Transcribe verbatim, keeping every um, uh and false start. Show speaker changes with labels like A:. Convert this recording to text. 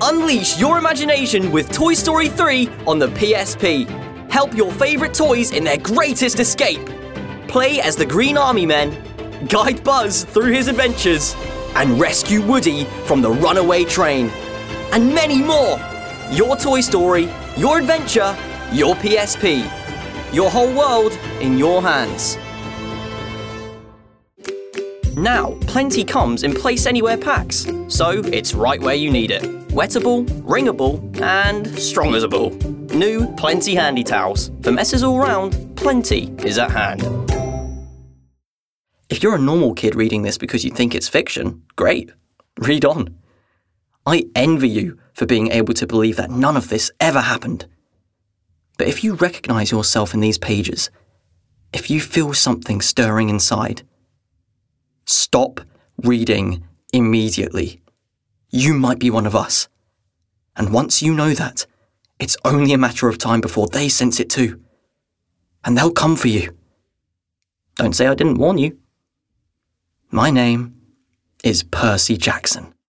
A: Unleash your imagination with Toy Story three on the P S P. Help your favourite toys in their greatest escape. Play as the Green Army Men, guide Buzz through his adventures, and rescue Woody from the runaway train. And many more. Your Toy Story, your adventure, your P S P. Your whole world in your hands. Now, Plenty comes in Place Anywhere packs, so it's right where you need it. Wettable, wringable, and strong-as-able. New Plenty handy towels. For messes all round, Plenty is at hand. If you're a normal kid reading this because you think it's fiction, great. Read on. I envy you for being able to believe that none of this ever happened. But if you recognise yourself in these pages, if you feel something stirring inside, stop reading immediately. You might be one of us. And once you know that, it's only a matter of time before they sense it too. And they'll come for you. Don't say I didn't warn you. My name is Percy Jackson.